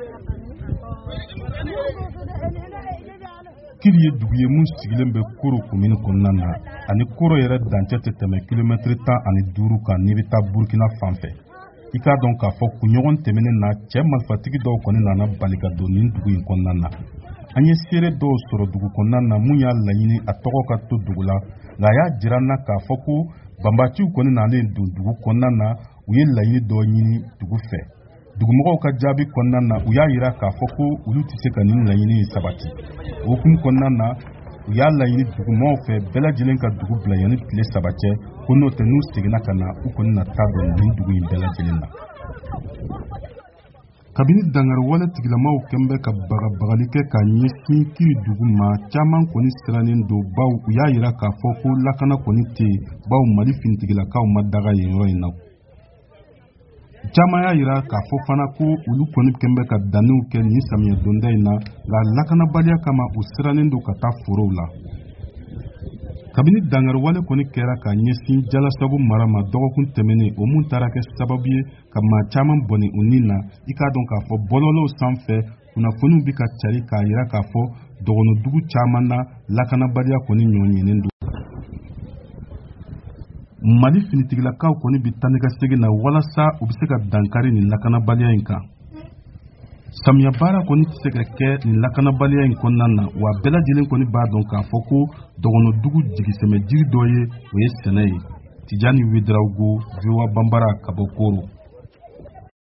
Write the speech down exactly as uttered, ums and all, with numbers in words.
kiri ye dugu ye mun sigilen bɛ Koro commune kɔnɔna na ani Koro yɛrɛ dancɛ tɛ tɛmɛ kilomɛtiri tan ani duuru kan n'i bɛ taa Burkina fan fɛ. I k'a dɔn k'a fɔ kunɲɔgɔn tɛmɛnen na cɛ marifatigi dɔw kɔni nana bali ka don nin dugu in kɔnɔna na. An ye seere dɔw sɔrɔ dugu kɔnɔna na mun y'a laɲini a tɔgɔ ka to dugu la nka a y'a jira n na k'a fɔ ko banbaciw kɔni nalen don dugu kɔnɔna na u ye laɲini dɔ ɲini dugu fɛ. Dugumɔgɔw ka jaabi kɔnɔna na u y'a jira k'a fɔ ko olu tɛ se ka nin laɲini in sabati. O hukumu kɔnɔna na u y'a laɲini dugumɔgɔw fɛ bɛɛ lajɛlen ka dugu bila yanni tile saba cɛ ko n'o tɛ n'u seginna ka na u kɔni na taa dɔn nin dugu in bɛɛ lajɛlen na. Kabini dangari wale tigilamaw kɛn bɛ ka bagabagali kɛ ka ɲɛsin kiri dugu ma caman kɔni sirannen don baw u y'a jira k'a fɔ ko lakana kɔni tɛ baw Mali finitigilakaw ma daga yen yɔrɔ in na. Caman y'a jira k'a fɔ fana ko olu kɔni kɛn bɛ ka danniw kɛ nin samiyɛ donda in na nka lakanabaliya kama u sirannen don ka taa forow la. Kabini dangari wale kɔni kɛra ka ɲɛsin Jalasabu mara ma dɔgɔkun tɛmɛnen o mun taara kɛ sababu ye ka maa caman bɔnni u ni na i k'a dɔn k'a fɔ bɔlɔlɔw sanfɛ kunnafoniw bɛ ka cari k'a jira k'a fɔ dɔgɔnɔdugu caman na lakanabaliya kɔni ɲɔɲɛnen don. Mali finitigilakaw kɔni bi taa ni ka segin na walasa u bɛ se ka dankari nin lakanabaliya in kan. Samiya baara kɔni tɛ se ka kɛ nin lakanabaliya in kɔnɔna na wa bɛɛ lajɛlen kɔni b'a dɔn k'a fɔ ko dɔgɔnɔdugu jigisɛmɛ jiri dɔ ye o ye sɛnɛ ye. Tijani Wederawogo, V O A Bambara, ka bɔ Koro.